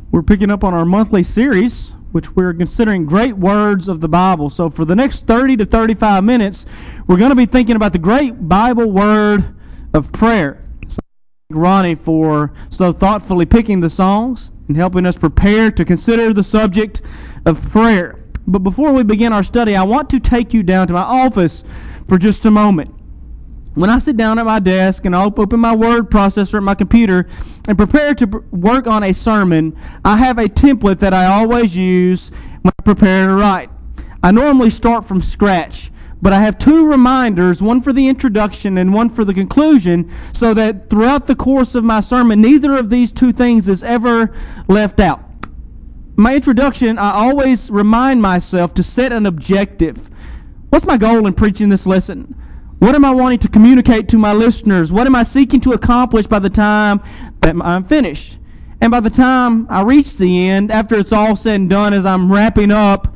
We're picking up on our monthly series, which we're considering great words of the Bible. So for the next 30 to 35 minutes, we're going to be thinking about the great Bible word of prayer. So thank Ronnie for so thoughtfully picking the songs and helping us prepare to consider the subject of prayer. But before we begin our study, I want to take you down to my office for just a moment. When I sit down at my desk and I open my word processor at my computer and prepare to work on a sermon, I have a template that I always use when I prepare to write. I normally start from scratch, but I have two reminders, one for the introduction and one for the conclusion, so that throughout the course of my sermon, neither of these two things is ever left out. My introduction, I always remind myself to set an objective. What's my goal in preaching this lesson? What am I wanting to communicate to my listeners? What am I seeking to accomplish by the time that I'm finished? And by the time I reach the end, after it's all said and done, as I'm wrapping up,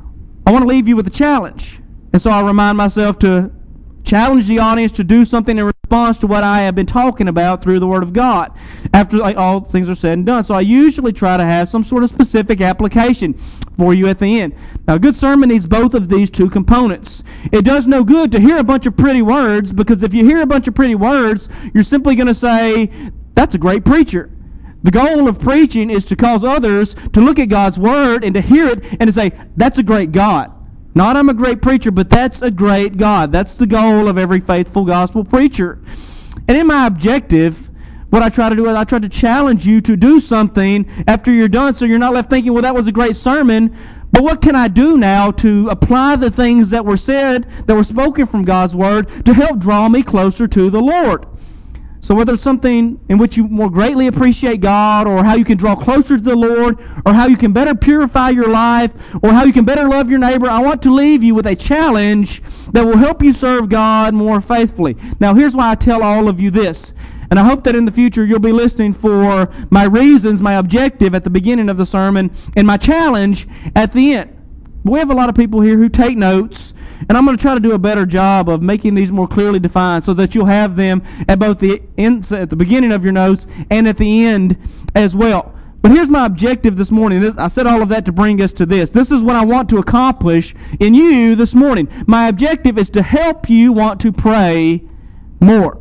I want to leave you with a challenge. And so I remind myself to challenge the audience to do something in response to what I have been talking about through the Word of God after all things are said and done. So I usually try to have some sort of specific application for you at the end. Now, a good sermon needs both of these two components. It does no good to hear a bunch of pretty words, because if you hear a bunch of pretty words, you're simply going to say, that's a great preacher. The goal of preaching is to cause others to look at God's Word and to hear it and to say, that's a great God. Not I'm a great preacher, but that's a great God. That's the goal of every faithful gospel preacher. And in my objective, what I try to do is I try to challenge you to do something after you're done, so you're not left thinking, well, that was a great sermon, but what can I do now to apply the things that were said, that were spoken from God's Word, to help draw me closer to the Lord? So whether it's something in which you more greatly appreciate God, or how you can draw closer to the Lord, or how you can better purify your life, or how you can better love your neighbor, I want to leave you with a challenge that will help you serve God more faithfully. Now, here's why I tell all of you this. And I hope that in the future you'll be listening for my reasons, my objective at the beginning of the sermon, and my challenge at the end. We have a lot of people here who take notes, and I'm going to try to do a better job of making these more clearly defined so that you'll have them at both at the beginning of your notes and at the end as well. But here's my objective this morning. I said all of that to bring us to this. This is what I want to accomplish in you this morning. My objective is to help you want to pray more.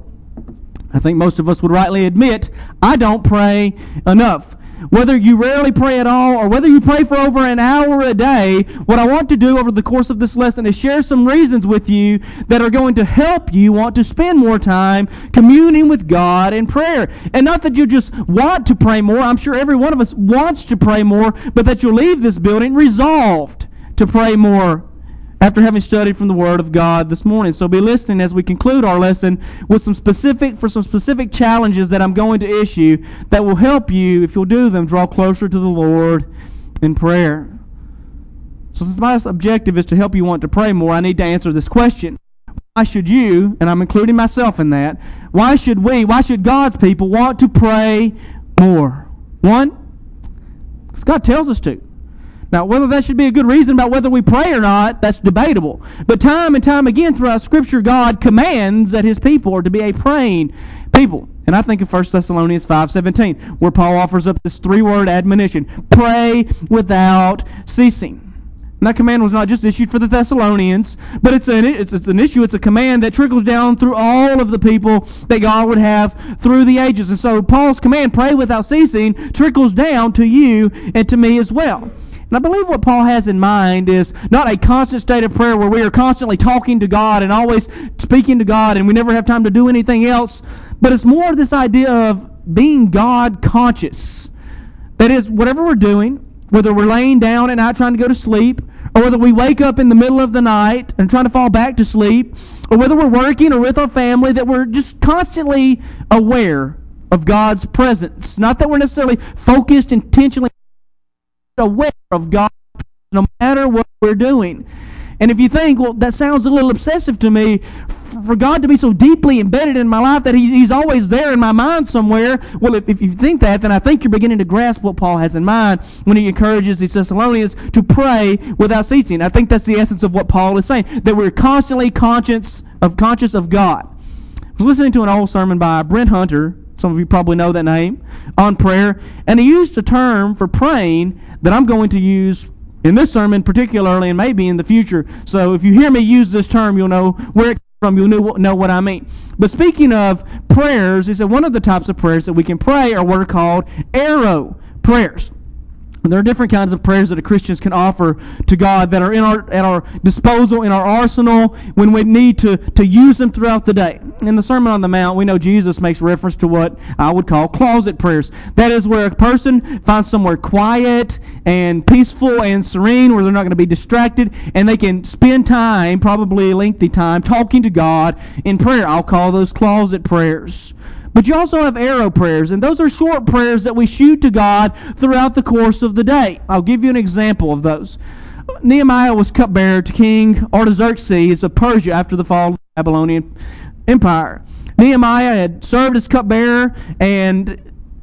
I think most of us would rightly admit, I don't pray enough. Whether you rarely pray at all or whether you pray for over an hour a day, what I want to do over the course of this lesson is share some reasons with you that are going to help you want to spend more time communing with God in prayer. And not that you just want to pray more. I'm sure every one of us wants to pray more, but that you'll leave this building resolved to pray more after having studied from the Word of God this morning. So be listening as we conclude our lesson with some specific challenges that I'm going to issue that will help you, if you'll do them, draw closer to the Lord in prayer. So since my objective is to help you want to pray more, I need to answer this question. Why should you, and I'm including myself in that, why should God's people want to pray more? One, because God tells us to. Now, whether that should be a good reason about whether we pray or not, that's debatable. But time and time again throughout Scripture, God commands that His people are to be a praying people. And I think of 1 Thessalonians 5:17, where Paul offers up this three-word admonition, pray without ceasing. And that command was not just issued for the Thessalonians, but it's a command that trickles down through all of the people that God would have through the ages. And so Paul's command, pray without ceasing, trickles down to you and to me as well. And I believe what Paul has in mind is not a constant state of prayer where we are constantly talking to God and always speaking to God and we never have time to do anything else, but it's more of this idea of being God conscious. That is, whatever we're doing, whether we're laying down at night trying to go to sleep, or whether we wake up in the middle of the night and trying to fall back to sleep, or whether we're working or with our family, that we're just constantly aware of God's presence. Not that we're necessarily focused intentionally, aware of God no matter what we're doing. And if you think, well, that sounds a little obsessive to me, for God to be so deeply embedded in my life that He's always there in my mind somewhere, well, if you think that, then I think you're beginning to grasp what Paul has in mind when he encourages the Thessalonians to pray without ceasing. I think that's the essence of what Paul is saying, that we're constantly conscious of God. I was listening to an old sermon by Brent Hunter Some of you probably know that name, on prayer. And he used a term for praying that I'm going to use in this sermon particularly, and maybe in the future. So if you hear me use this term, you'll know where it comes from. You'll know what I mean. But speaking of prayers, he said one of the types of prayers that we can pray are what are called arrow prayers. There are different kinds of prayers that Christians can offer to God that are at our disposal, in our arsenal, when we need to use them throughout the day. In the Sermon on the Mount, we know Jesus makes reference to what I would call closet prayers. That is where a person finds somewhere quiet and peaceful and serene, where they're not going to be distracted, and they can spend time, probably a lengthy time, talking to God in prayer. I'll call those closet prayers. But you also have arrow prayers, and those are short prayers that we shoot to God throughout the course of the day. I'll give you an example of those. Nehemiah was cupbearer to King Artaxerxes of Persia after the fall of the Babylonian Empire. Nehemiah had served as cupbearer, and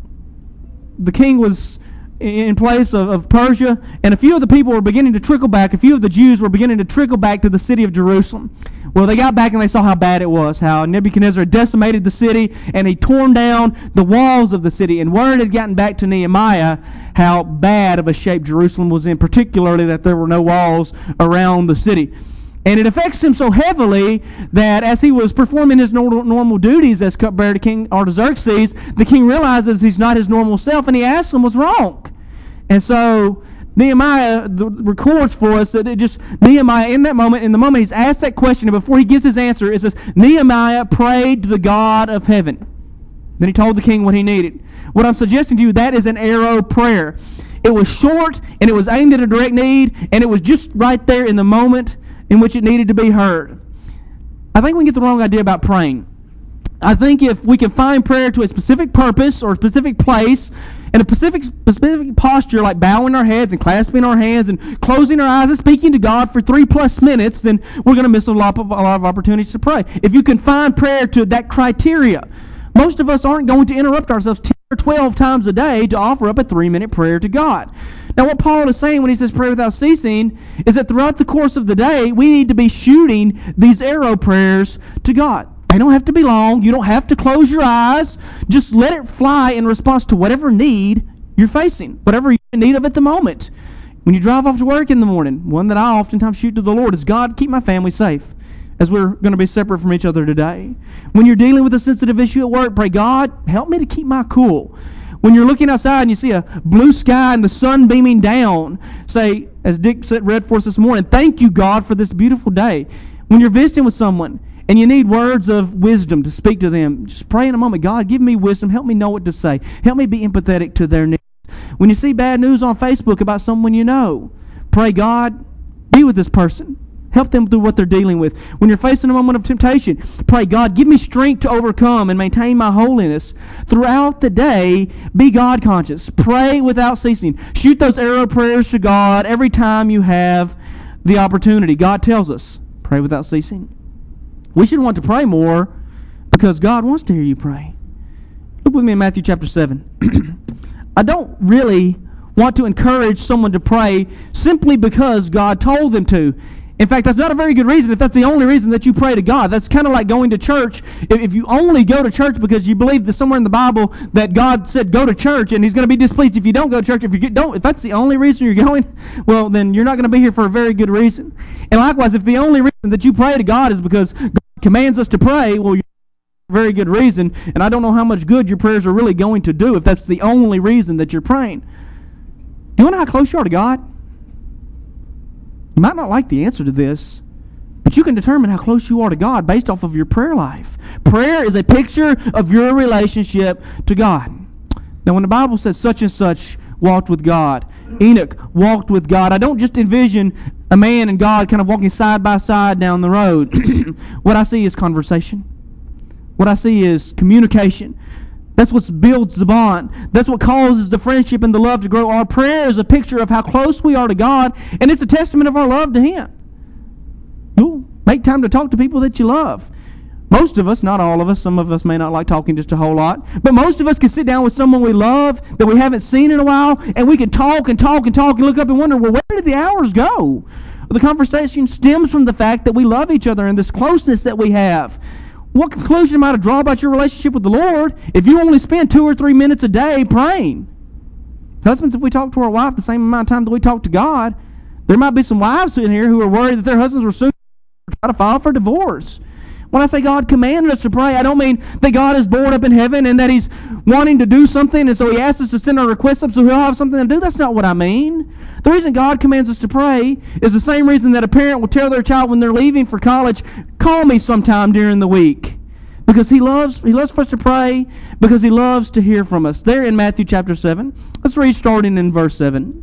the king was in place of Persia, and a few of the people were beginning to trickle back. A few of the Jews were beginning to trickle back to the city of Jerusalem. Well, they got back and they saw how bad it was, how Nebuchadnezzar had decimated the city, and he torn down the walls of the city. And word had gotten back to Nehemiah how bad of a shape Jerusalem was in, particularly that there were no walls around the city. And it affects him so heavily that as he was performing his normal duties as cupbearer to King Artaxerxes, the king realizes he's not his normal self, and he asks him what's wrong. And so Nehemiah records for us that Nehemiah in the moment he's asked that question, and before he gives his answer, it says, Nehemiah prayed to the God of heaven. Then he told the king what he needed. What I'm suggesting to you, that is an arrow prayer. It was short, and it was aimed at a direct need, and it was just right there in the moment in which it needed to be heard. I think we get the wrong idea about praying. I think if we can find prayer to a specific purpose or a specific place and a specific posture, like bowing our heads and clasping our hands and closing our eyes and speaking to God for 3+ minutes, then we're going to miss a lot of opportunities to pray. If you can find prayer to that criteria, most of us aren't going to interrupt ourselves 10 or 12 times a day to offer up a 3-minute prayer to God. Now, what Paul is saying when he says pray without ceasing is that throughout the course of the day, we need to be shooting these arrow prayers to God. They don't have to be long. You don't have to close your eyes. Just let it fly in response to whatever need you're facing, whatever you're in need of at the moment. When you drive off to work in the morning, one that I oftentimes shoot to the Lord is, God, keep my family safe, as we're going to be separate from each other today. When you're dealing with a sensitive issue at work, pray, God, help me to keep my cool. When you're looking outside and you see a blue sky and the sun beaming down, say, as Dick read for us this morning, thank you, God, for this beautiful day. When you're visiting with someone and you need words of wisdom to speak to them, just pray in a moment, God, give me wisdom. Help me know what to say. Help me be empathetic to their needs. When you see bad news on Facebook about someone you know, pray, God, be with this person. Help them through what they're dealing with. When you're facing a moment of temptation, pray, God, give me strength to overcome and maintain my holiness. Throughout the day, be God conscious. Pray without ceasing. Shoot those arrow prayers to God every time you have the opportunity. God tells us, pray without ceasing. We should want to pray more because God wants to hear you pray. Look with me in Matthew chapter 7. I don't really want to encourage someone to pray simply because God told them to. In fact, that's not a very good reason if that's the only reason that you pray to God. That's kind of like going to church. If you only go to church because you believe that somewhere in the Bible that God said go to church and He's going to be displeased if you don't go to church. If that's the only reason you're going, well, then you're not going to be here for a very good reason. And likewise, if the only reason that you pray to God is because God commands us to pray, well, you're for a very good reason. And I don't know how much good your prayers are really going to do if that's the only reason that you're praying. Do you know how close you are to God? You might not like the answer to this, but you can determine how close you are to God based off of your prayer life. Prayer is a picture of your relationship to God. Now, when the Bible says such and such walked with God, Enoch walked with God, I don't just envision a man and God kind of walking side by side down the road. What I see is conversation. What I see is communication. That's what builds the bond. That's what causes the friendship and the love to grow. Our prayer is a picture of how close we are to God, and it's a testament of our love to Him. You'll make time to talk to people that you love. Most of us, not all of us, some of us may not like talking just a whole lot, but most of us can sit down with someone we love that we haven't seen in a while, and we can talk and talk and talk and look up and wonder, well, where did the hours go? Well, the conversation stems from the fact that we love each other and this closeness that we have. What conclusion am I to draw about your relationship with the Lord if you only spend 2 or 3 minutes a day praying? Husbands, if we talk to our wife the same amount of time that we talk to God, there might be some wives in here who are worried that their husbands will soon try to file for divorce. When I say God commanded us to pray, I don't mean that God is bored up in heaven and that He's wanting to do something and so He asks us to send our requests up so He'll have something to do. That's not what I mean. The reason God commands us to pray is the same reason that a parent will tell their child when they're leaving for college, call me sometime during the week. Because He loves for us to pray, because He loves to hear from us. There in Matthew chapter 7, let's read starting in verse 7.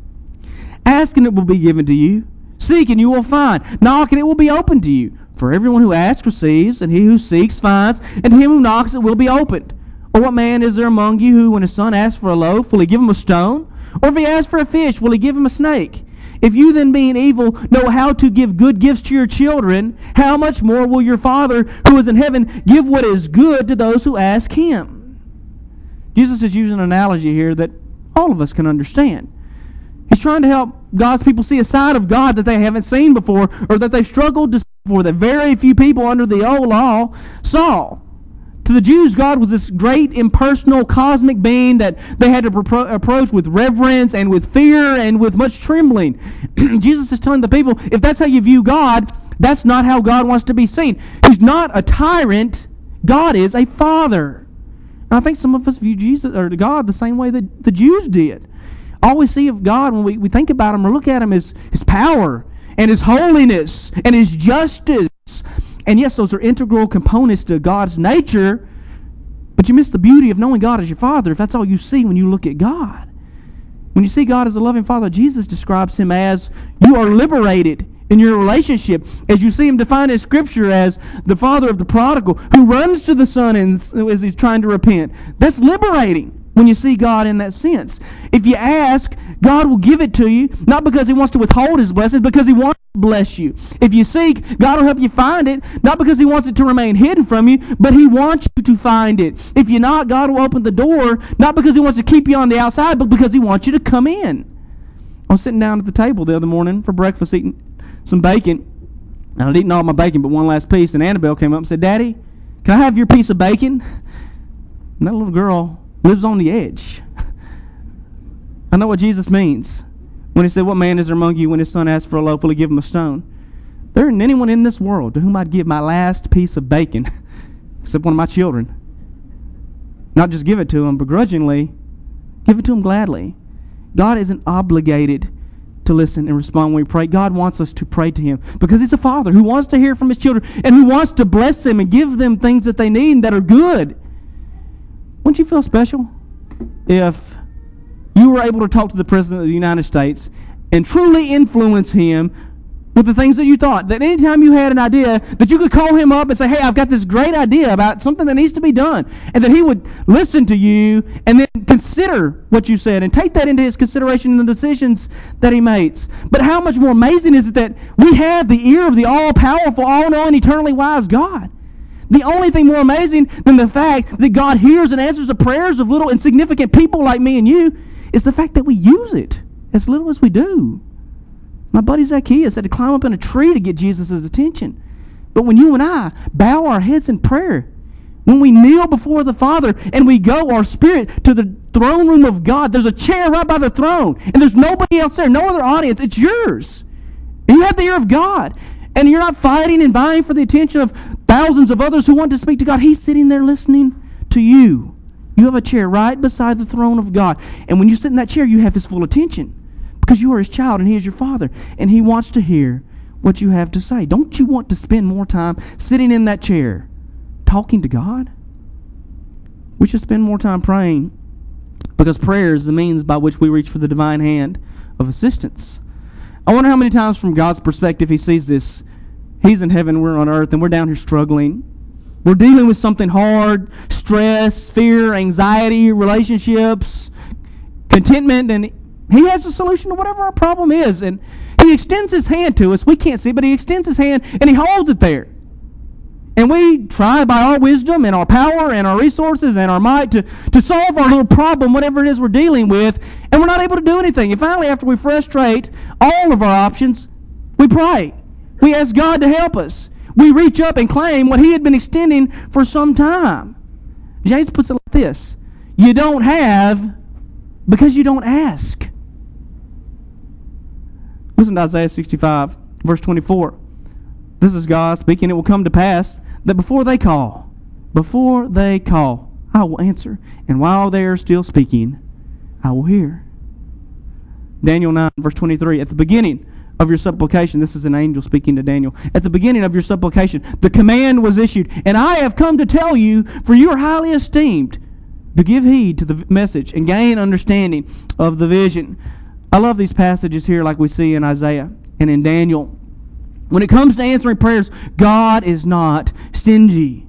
Ask and it will be given to you. Seek and you will find. Knock and it will be opened to you. For everyone who asks receives, and he who seeks finds, and to him who knocks it will be opened. Or what man is there among you who, when his son asks for a loaf, will he give him a stone? Or if he asks for a fish, will he give him a snake? If you then, being evil, know how to give good gifts to your children, how much more will your Father who is in heaven give what is good to those who ask Him? Jesus is using an analogy here that all of us can understand. He's trying to help God's people see a side of God that they haven't seen before, or that they've struggled to see before, that very few people under the old law saw. To the Jews, God was this great impersonal cosmic being that they had to approach with reverence and with fear and with much trembling. Jesus is telling the people, if that's how you view God, that's not how God wants to be seen. He's not a tyrant. God is a father. And I think some of us view Jesus or God the same way that the Jews did. All we see of God when we think about Him or look at Him is His power and His holiness and His justice. And yes, those are integral components to God's nature, but you miss the beauty of knowing God as your Father if that's all you see when you look at God. When you see God as a loving Father, Jesus describes Him as you are liberated in your relationship, as you see Him defined in Scripture as the Father of the prodigal who runs to the Son as he's trying to repent. That's liberating when you see God in that sense. If you ask, God will give it to you, not because He wants to withhold His blessings, because He wants to bless you. If you seek, God will help you find it, not because He wants it to remain hidden from you, but He wants you to find it. If you knock, God will open the door, not because He wants to keep you on the outside, but because He wants you to come in. I was sitting down at the table the other morning for breakfast eating some bacon, and I'd eaten all my bacon but one last piece, and Annabelle came up and said, Daddy, can I have your piece of bacon? And that little girl lives on the edge. I know what Jesus means when He said, what man is there among you when his son asks for a loaf, will he give him a stone? There isn't anyone in this world to whom I'd give my last piece of bacon except one of my children. Not just give it to them begrudgingly, give it to them gladly. God isn't obligated to listen and respond when we pray. God wants us to pray to Him because He's a Father who wants to hear from His children and who wants to bless them and give them things that they need and that are good. Wouldn't you feel special if you were able to talk to the President of the United States and truly influence him with the things that you thought? That anytime you had an idea, that you could call him up and say, hey, I've got this great idea about something that needs to be done. And that he would listen to you and then consider what you said and take that into his consideration in the decisions that he makes. But how much more amazing is it that we have the ear of the all-powerful, all-knowing, eternally wise God? The only thing more amazing than the fact that God hears and answers the prayers of little insignificant people like me and you is the fact that we use it as little as we do. My buddy Zacchaeus had to climb up in a tree to get Jesus' attention. But when you and I bow our heads in prayer, when we kneel before the Father and we go our spirit to the throne room of God, there's a chair right by the throne and there's nobody else there, no other audience. It's yours. And you have the ear of God. And you're not fighting and vying for the attention of thousands of others who want to speak to God. He's sitting there listening to you. You have a chair right beside the throne of God. And when you sit in that chair, you have His full attention because you are His child and He is your Father. And He wants to hear what you have to say. Don't you want to spend more time sitting in that chair talking to God? We should spend more time praying because prayer is the means by which we reach for the divine hand of assistance. I wonder how many times from God's perspective He sees this. He's in heaven, we're on earth, and we're down here struggling. We're dealing with something hard, stress, fear, anxiety, relationships, contentment, and He has a solution to whatever our problem is. And He extends His hand to us. We can't see, but He extends His hand, and He holds it there. And we try by our wisdom and our power and our resources and our might to solve our little problem, whatever it is we're dealing with, and we're not able to do anything. And finally, after we frustrate all of our options, we pray. We ask God to help us. we reach up and claim what he had been extending for some time. James puts it like this: you don't have because you don't ask. Listen to Isaiah 65, verse 24. This is God speaking. It will come to pass that before they call, I will answer. And while they are still speaking, I will hear. Daniel 9, verse 23. At the beginning of your supplication, this is an angel speaking to Daniel. At the beginning of your supplication, the command was issued, and I have come to tell you, for you are highly esteemed, to give heed to the message and gain understanding of the vision. I love these passages here like we see in Isaiah and in Daniel. When it comes to answering prayers, God is not stingy.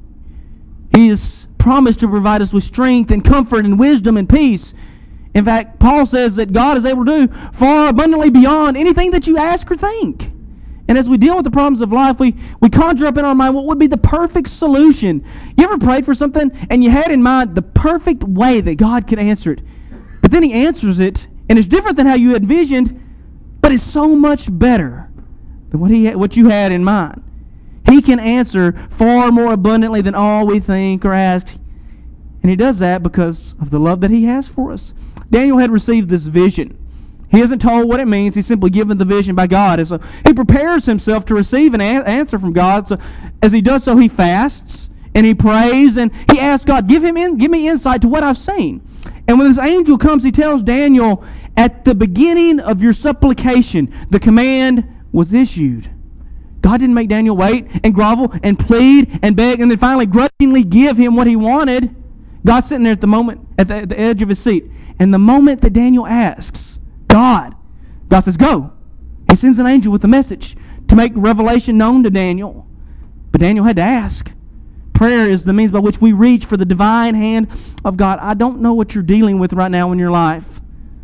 He has promised to provide us with strength and comfort and wisdom and peace. In fact, Paul says that God is able to do far abundantly beyond anything that you ask or think. And as we deal with the problems of life, we conjure up in our mind what would be the perfect solution. You ever prayed for something and you had in mind the perfect way that God could answer it? But then He answers it, and it's different than how you envisioned, but it's so much better than what you had in mind. He can answer far more abundantly than all we think or ask. And He does that because of the love that He has for us. Daniel had received this vision. He isn't told what it means. He's simply given the vision by God. And so he prepares himself to receive an answer from God. So as he does so, he fasts and he prays and he asks God, give me insight to what I've seen. And when this angel comes, he tells Daniel, at the beginning of your supplication, the command was issued. God didn't make Daniel wait and grovel and plead and beg and then finally grudgingly give him what he wanted. God's sitting there at the edge of his seat. And the moment that Daniel asks, God says, go. He sends an angel with a message to make revelation known to Daniel. But Daniel had to ask. Prayer is the means by which we reach for the divine hand of God. I don't know what you're dealing with right now in your life.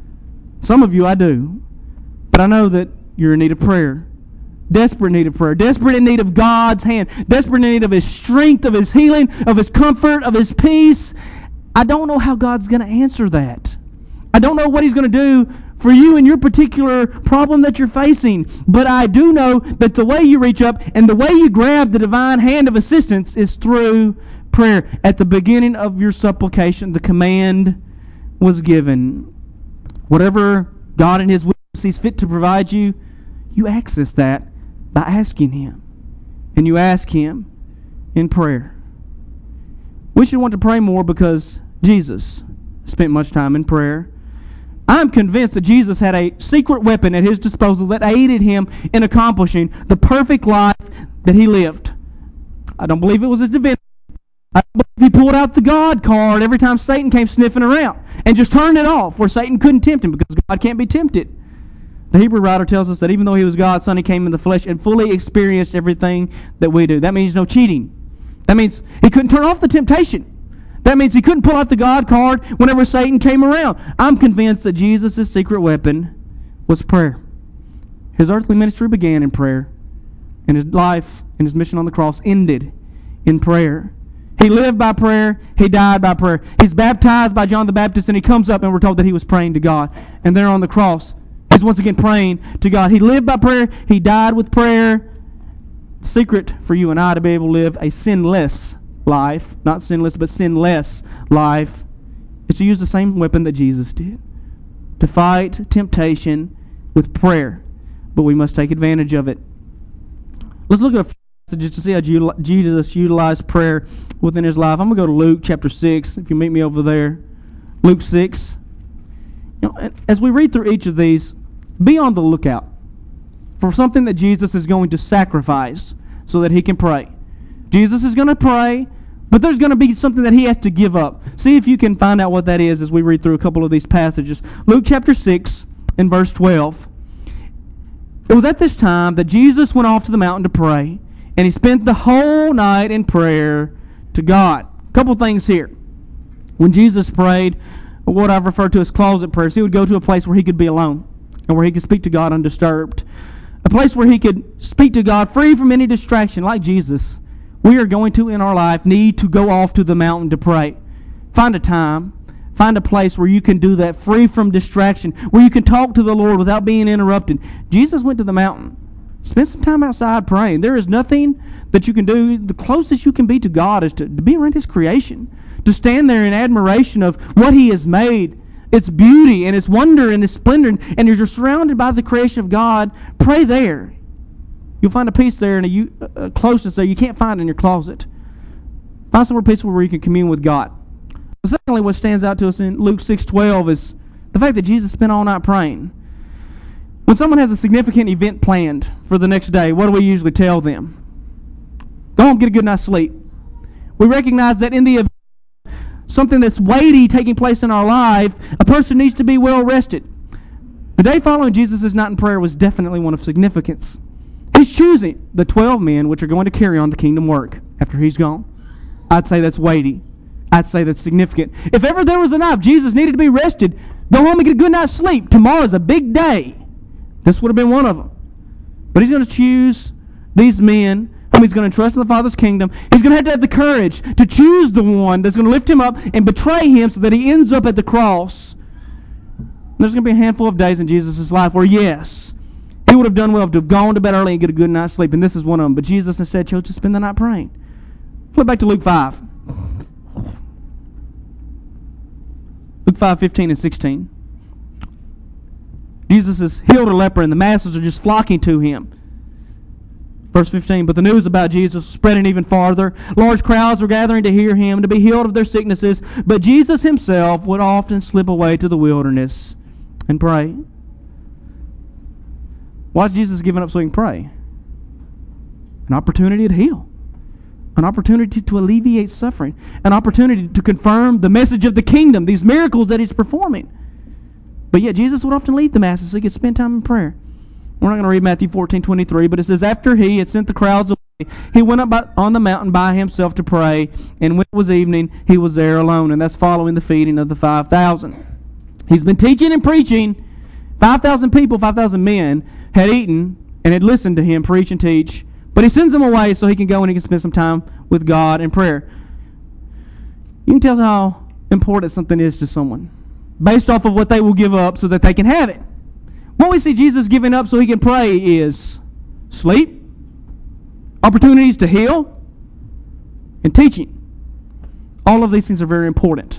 Some of you I do. But I know that you're in need of prayer. Desperate need of prayer. Desperate in need of God's hand. Desperate in need of His strength, of His healing, of His comfort, of His peace. I don't know how God's going to answer that. I don't know what He's going to do for you in your particular problem that you're facing. But I do know that the way you reach up and the way you grab the divine hand of assistance is through prayer. At the beginning of your supplication, the command was given. Whatever God in His wisdom sees fit to provide you, you access that by asking Him. And you ask Him in prayer. We should want to pray more because Jesus spent much time in prayer. I'm convinced that Jesus had a secret weapon at His disposal that aided Him in accomplishing the perfect life that He lived. I don't believe it was His divinity. I don't believe He pulled out the God card every time Satan came sniffing around and just turned it off where Satan couldn't tempt Him because God can't be tempted. The Hebrew writer tells us that even though He was God's Son, He came in the flesh and fully experienced everything that we do. That means no cheating. That means He couldn't turn off the temptation. That means He couldn't pull out the God card whenever Satan came around. I'm convinced that Jesus' secret weapon was prayer. His earthly ministry began in prayer, and His life and His mission on the cross ended in prayer. He lived by prayer. He died by prayer. He's baptized by John the Baptist, and He comes up, and we're told that He was praying to God. And there on the cross, He's once again praying to God. He lived by prayer. He died with prayer. The secret for you and I to be able to live a sinless life, not sinless, but sinless life, is to use the same weapon that Jesus did. To fight temptation with prayer. But we must take advantage of it. Let's look at a few passages to see how Jesus utilized prayer within His life. I'm going to go to Luke chapter 6, if you meet me over there. Luke 6. As we read through each of these, be on the lookout for something that Jesus is going to sacrifice so that He can pray. Jesus is going to pray, but there's going to be something that He has to give up. See if you can find out what that is as we read through a couple of these passages. Luke chapter 6 and verse 12. It was at this time that Jesus went off to the mountain to pray, and He spent the whole night in prayer to God. A couple things here. When Jesus prayed, what I've referred to as closet prayers, He would go to a place where He could be alone and where He could speak to God undisturbed. A place where He could speak to God free from any distraction, like Jesus. We are going to, in our life, need to go off to the mountain to pray. Find a time. Find a place where you can do that, free from distraction, where you can talk to the Lord without being interrupted. Jesus went to the mountain. Spend some time outside praying. There is nothing that you can do. The closest you can be to God is to be around His creation, to stand there in admiration of what He has made, its beauty and its wonder and its splendor, and you're surrounded by the creation of God. Pray there. You'll find a peace there and a closeness there you can't find in your closet. Find somewhere peaceful where you can commune with God. But secondly, what stands out to us in Luke 6:12 is the fact that Jesus spent all night praying. When someone has a significant event planned for the next day, what do we usually tell them? Go home, get a good night's sleep. We recognize that in the event something that's weighty taking place in our life, a person needs to be well rested. The day following Jesus' night in prayer was definitely one of significance. He's choosing the 12 men which are going to carry on the kingdom work after He's gone. I'd say that's weighty. I'd say that's significant. If ever there was a night Jesus needed to be rested, go home and get a good night's sleep. Tomorrow's a big day. This would have been one of them. But He's going to choose these men whom He's going to trust in the Father's kingdom. He's going to have the courage to choose the one that's going to lift Him up and betray Him so that He ends up at the cross. And there's going to be a handful of days in Jesus' life where, yes, He would have done well to have gone to bed early and get a good night's sleep, and this is one of them. But Jesus instead chose to spend the night praying. Flip back to Luke 5. Luke 5:15 and 16. Jesus has healed a leper, and the masses are just flocking to Him. Verse 15, but the news about Jesus was spreading even farther. Large crowds were gathering to hear Him, to be healed of their sicknesses. But Jesus Himself would often slip away to the wilderness and pray. Why is Jesus giving up so He can pray? An opportunity to heal. An opportunity to alleviate suffering. An opportunity to confirm the message of the kingdom, these miracles that He's performing. But yet Jesus would often leave the masses so He could spend time in prayer. We're not going to read Matthew 14:23, but it says, after He had sent the crowds away, He went up on the mountain by Himself to pray, and when it was evening, He was there alone. And that's following the feeding of the 5,000. He's been teaching and preaching. 5,000 people, 5,000 men, had eaten and had listened to Him preach and teach. But He sends them away so He can go and He can spend some time with God in prayer. You can tell how important something is to someone based off of what they will give up so that they can have it. What we see Jesus giving up so He can pray is sleep, opportunities to heal, and teaching. All of these things are very important.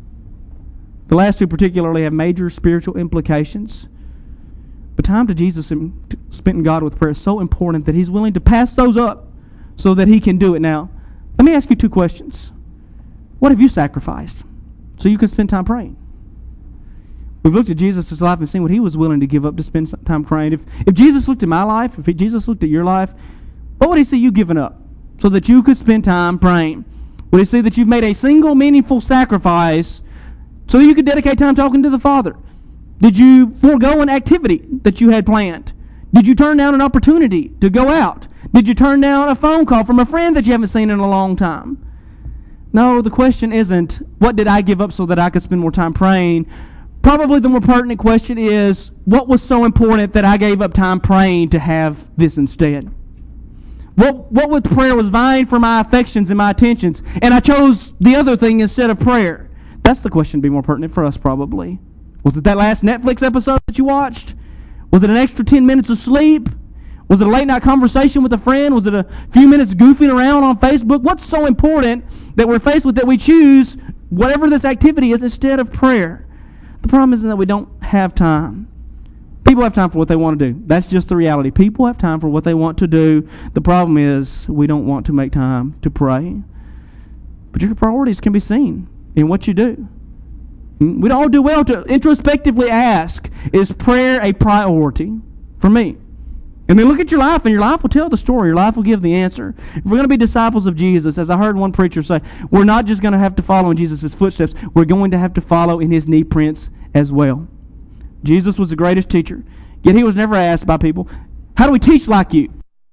The last two particularly have major spiritual implications. But time to Jesus and spent in God with prayer is so important that He's willing to pass those up so that He can do it now. Let me ask you two questions. What have you sacrificed so you can spend time praying? We've looked at Jesus' life and seen what He was willing to give up to spend some time praying. If Jesus looked at my life, if Jesus looked at your life, what would He see you giving up so that you could spend time praying? Would He see that you've made a single meaningful sacrifice so you could dedicate time talking to the Father? Did you forego an activity that you had planned? Did you turn down an opportunity to go out? Did you turn down a phone call from a friend that you haven't seen in a long time? No, the question isn't, what did I give up so that I could spend more time praying? Probably the more pertinent question is, what was so important that I gave up time praying to have this instead? What with prayer was vying for my affections and my attentions, and I chose the other thing instead of prayer? That's the question to be more pertinent for us probably. Was it that last Netflix episode that you watched? Was it an extra 10 minutes of sleep? Was it a late night conversation with a friend? Was it a few minutes goofing around on Facebook? What's so important that we're faced with that we choose whatever this activity is instead of prayer? The problem isn't that we don't have time. People have time for what they want to do. That's just the reality. People have time for what they want to do. The problem is we don't want to make time to pray. But your priorities can be seen in what you do. We'd all do well to introspectively ask, is prayer a priority for me? And then look at your life, and your life will tell the story. Your life will give the answer. If we're going to be disciples of Jesus, as I heard one preacher say, we're not just going to have to follow in Jesus' footsteps. We're going to have to follow in His knee prints as well. Jesus was the greatest teacher, yet He was never asked by people, how do we teach like you?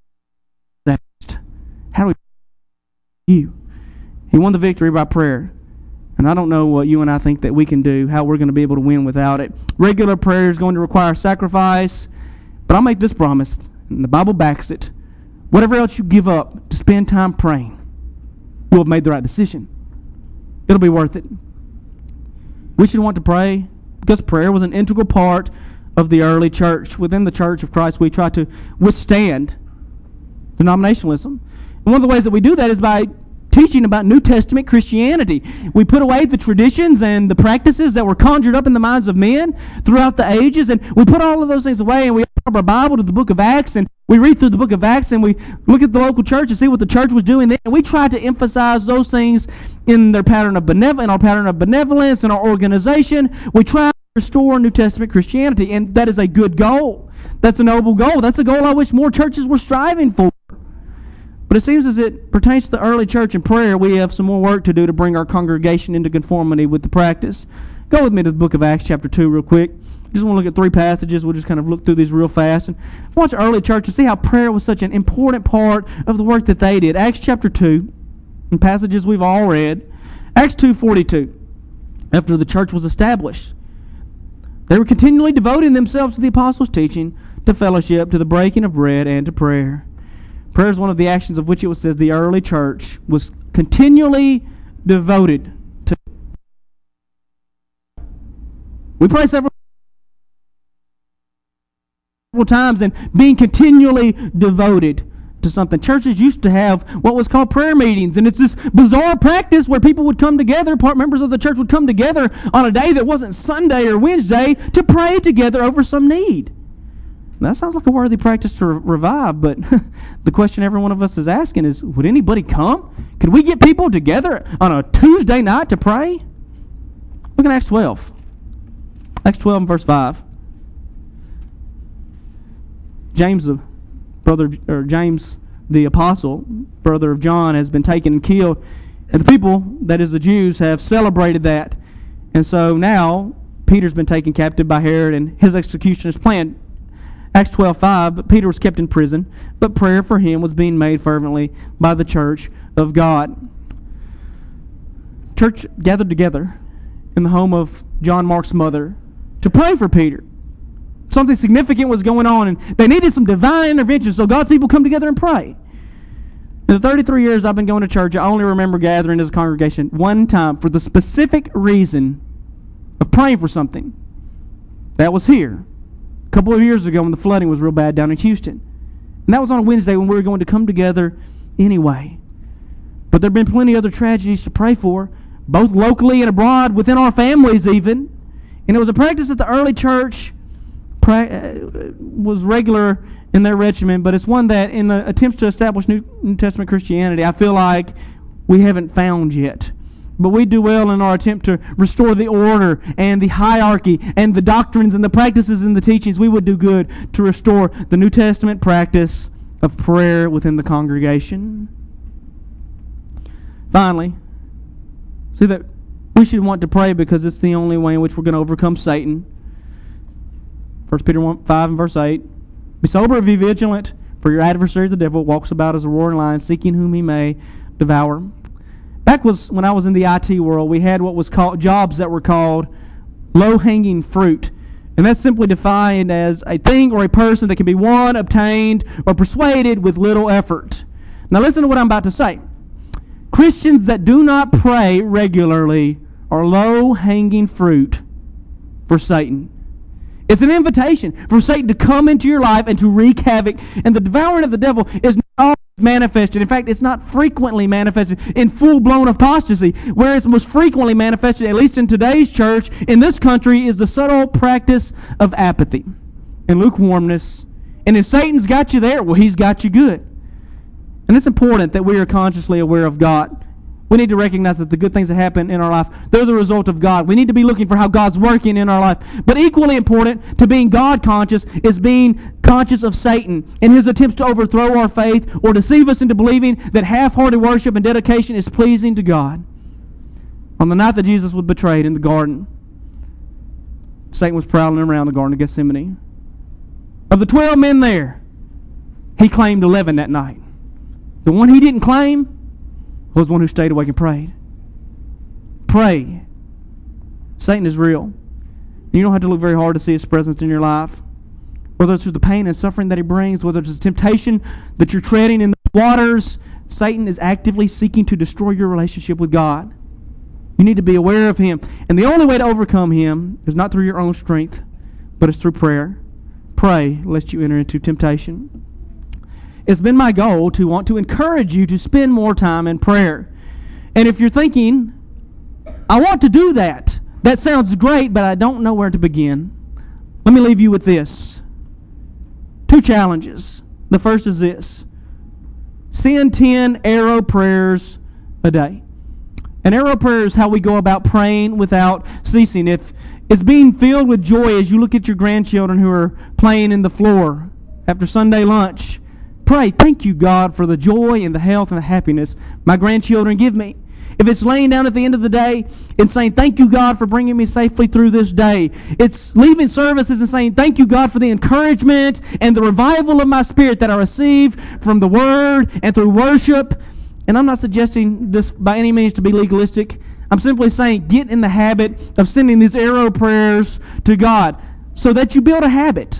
How do we teach you? He won the victory by prayer. And I don't know what you and I think that we can do, how we're going to be able to win without it. Regular prayer is going to require sacrifice. But I'll make this promise, and the Bible backs it. Whatever else you give up to spend time praying, you'll have made the right decision. It'll be worth it. We should want to pray because prayer was an integral part of the early church. Within the Church of Christ, we try to withstand denominationalism. And one of the ways that we do that is by teaching about New Testament Christianity. We put away the traditions and the practices that were conjured up in the minds of men throughout the ages, and we put all of those things away, and we open up our Bible to the book of Acts, and we read through the book of Acts, and we look at the local church and see what the church was doing then, and we try to emphasize those things in their pattern of benevolence, in our organization. We try to restore New Testament Christianity, and that is a good goal. That's a noble goal. That's a goal I wish more churches were striving for. But it seems as it pertains to the early church and prayer, we have some more work to do to bring our congregation into conformity with the practice. Go with me to the book of Acts chapter 2 real quick. I just want to look at 3 passages. We'll just kind of look through these real fast. And watch the early church and see how prayer was such an important part of the work that they did. Acts chapter 2, in passages we've all read. Acts 2:42. After the church was established, they were continually devoting themselves to the apostles' teaching, to fellowship, to the breaking of bread, and to prayer. Prayer is one of the actions of which it was says the early church was continually devoted to. We pray several times, and being continually devoted to something. Churches used to have what was called prayer meetings, and it's this bizarre practice where people would come together, members of the church would come together on a day that wasn't Sunday or Wednesday to pray together over some need. Now, that sounds like a worthy practice to revive, but the question every one of us is asking is, would anybody come? Could we get people together on a Tuesday night to pray? Look at Acts 12. Acts 12 and verse 5. James the apostle, brother of John, has been taken and killed, and the people, that is the Jews, have celebrated that. And so now Peter's been taken captive by Herod, and his execution is planned. Acts 12:5, but Peter was kept in prison, but prayer for him was being made fervently by the church of God. Church gathered together in the home of John Mark's mother to pray for Peter. Something significant was going on, and they needed some divine intervention, so God's people come together and pray. In the 33 years I've been going to church, I only remember gathering as a congregation one time for the specific reason of praying for something. That was here. A couple of years ago when the flooding was real bad down in Houston. And that was on a Wednesday when we were going to come together anyway. But there have been plenty of other tragedies to pray for, both locally and abroad, within our families even. And it was a practice that the early church was regular in their regimen, but it's one that in the attempts to establish New Testament Christianity, I feel like we haven't found yet. But we do well in our attempt to restore the order and the hierarchy and the doctrines and the practices and the teachings. We would do good to restore the New Testament practice of prayer within the congregation. Finally, see that we should want to pray because it's the only way in which we're going to overcome Satan. 1 Peter 5 and verse 8. Be sober and be vigilant, for your adversary the devil walks about as a roaring lion, seeking whom he may devour. Back when I was in the IT world, we had what was called jobs that were called low-hanging fruit. And that's simply defined as a thing or a person that can be won, obtained, or persuaded with little effort. Now listen to what I'm about to say. Christians that do not pray regularly are low-hanging fruit for Satan. It's an invitation for Satan to come into your life and to wreak havoc. And the devouring of the devil is not always manifested. In fact, it's not frequently manifested in full-blown apostasy. Where it's most frequently manifested, at least in today's church, in this country, is the subtle practice of apathy and lukewarmness. And if Satan's got you there, well, he's got you good. And it's important that we are consciously aware of God. We need to recognize that the good things that happen in our life, they're the result of God. We need to be looking for how God's working in our life. But equally important to being God-conscious is being conscious of Satan and his attempts to overthrow our faith or deceive us into believing that half-hearted worship and dedication is pleasing to God. On the night that Jesus was betrayed in the garden, Satan was prowling around the Garden of Gethsemane. Of the 12 men there, he claimed 11 that night. The one he didn't claim was one who stayed awake and prayed. Pray. Satan is real. You don't have to look very hard to see his presence in your life. Whether it's through the pain and suffering that he brings, whether it's the temptation that you're treading in the waters, Satan is actively seeking to destroy your relationship with God. You need to be aware of him. And the only way to overcome him is not through your own strength, but but it's through prayer. Pray lest you enter into temptation. It's been my goal to want to encourage you to spend more time in prayer. And if you're thinking, I want to do that, that sounds great, but I don't know where to begin, let me leave you with this. 2 challenges. The first is this. Send 10 arrow prayers a day. An arrow prayer is how we go about praying without ceasing. If it's being filled with joy as you look at your grandchildren who are playing in the floor after Sunday lunch, pray, thank you, God, for the joy and the health and the happiness my grandchildren give me. If it's laying down at the end of the day and saying, thank you, God, for bringing me safely through this day. It's leaving services and saying, thank you, God, for the encouragement and the revival of my spirit that I received from the Word and through worship. And I'm not suggesting this by any means to be legalistic. I'm simply saying get in the habit of sending these arrow prayers to God so that you build a habit.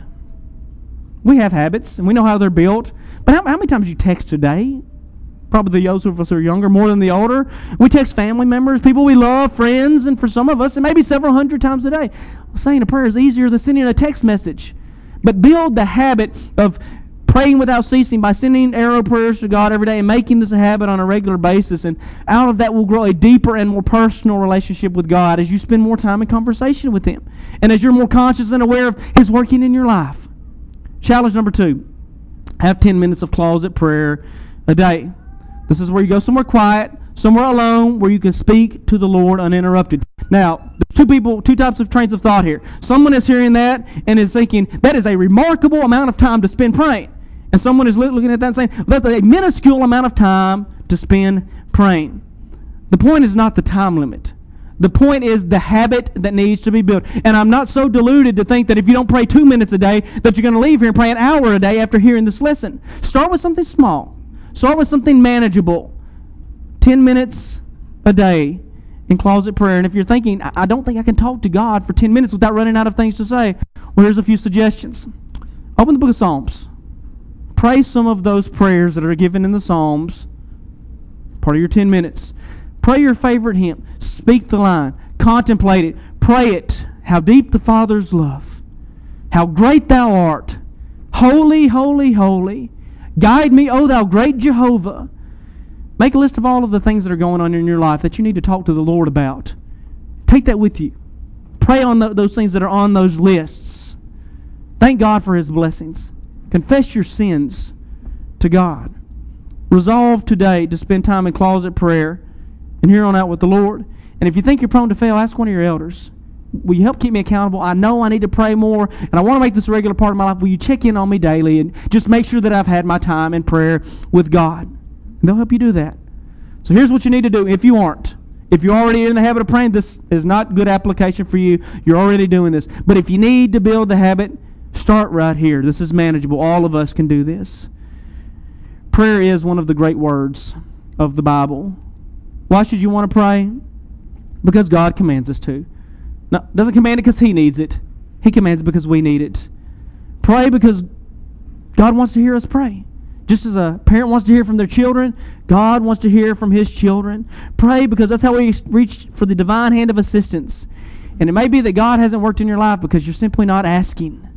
We have habits, and we know how they're built. But how many times do you text today? Probably those of us who are younger more than the older. We text family members, people we love, friends, and for some of us, it may be several hundred times a day. Saying a prayer is easier than sending a text message. But build the habit of praying without ceasing by sending arrow prayers to God every day and making this a habit on a regular basis. And out of that will grow a deeper and more personal relationship with God as you spend more time in conversation with Him. And as you're more conscious and aware of His working in your life. Challenge number 2. Have 10 minutes of closet prayer a day. This is where you go somewhere quiet, somewhere alone, where you can speak to the Lord uninterrupted. Now, there's two types of trains of thought here. Someone is hearing that and is thinking, that is a remarkable amount of time to spend praying. And someone is looking at that and saying, that's a minuscule amount of time to spend praying. The point is not the time limit. The point is the habit that needs to be built. And I'm not so deluded to think that if you don't pray 2 minutes a day, that you're going to leave here and pray an hour a day after hearing this lesson. Start with something small. Start with something manageable. 10 minutes a day in closet prayer. And if you're thinking, I don't think I can talk to God for 10 minutes without running out of things to say, well, here's a few suggestions. Open the book of Psalms. Pray some of those prayers that are given in the Psalms, part of your 10 minutes. Pray your favorite hymn. Speak the line. Contemplate it. Pray it. How deep the Father's love. How great thou art. Holy, holy, holy. Guide me, O thou great Jehovah. Make a list of all of the things that are going on in your life that you need to talk to the Lord about. Take that with you. Pray on those things that are on those lists. Thank God for His blessings. Confess your sins to God. Resolve today to spend time in closet prayer and here on out with the Lord. And if you think you're prone to fail, ask one of your elders. Will you help keep me accountable? I know I need to pray more, and I want to make this a regular part of my life. Will you check in on me daily and just make sure that I've had my time in prayer with God? And they'll help you do that. So here's what you need to do if you aren't. If you're already in the habit of praying, this is not good application for you. You're already doing this. But if you need to build the habit, start right here. This is manageable. All of us can do this. Prayer is one of the great words of the Bible. Why should you want to pray? Because God commands us to. No, doesn't command it because He needs it. He commands it because we need it. Pray because God wants to hear us pray. Just as a parent wants to hear from their children, God wants to hear from His children. Pray because that's how we reach for the divine hand of assistance. And it may be that God hasn't worked in your life because you're simply not asking.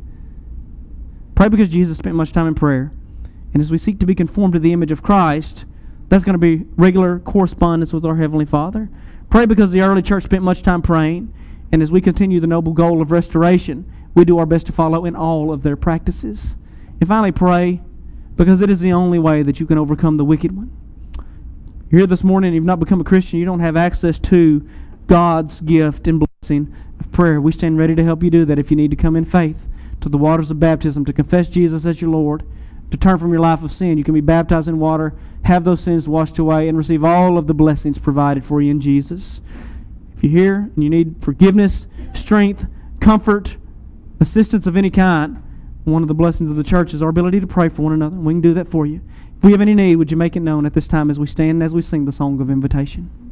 Pray because Jesus spent much time in prayer. And as we seek to be conformed to the image of Christ, that's going to be regular correspondence with our Heavenly Father. Pray because the early church spent much time praying. And as we continue the noble goal of restoration, we do our best to follow in all of their practices. And finally, pray because it is the only way that you can overcome the wicked one. You're here this morning and you've not become a Christian. You don't have access to God's gift and blessing of prayer. We stand ready to help you do that if you need to come in faith to the waters of baptism, to confess Jesus as your Lord, to turn from your life of sin. You can be baptized in water, have those sins washed away, and receive all of the blessings provided for you in Jesus. If you're here and you need forgiveness, strength, comfort, assistance of any kind, one of the blessings of the church is our ability to pray for one another. And we can do that for you. If we have any need, would you make it known at this time as we stand and as we sing the song of invitation?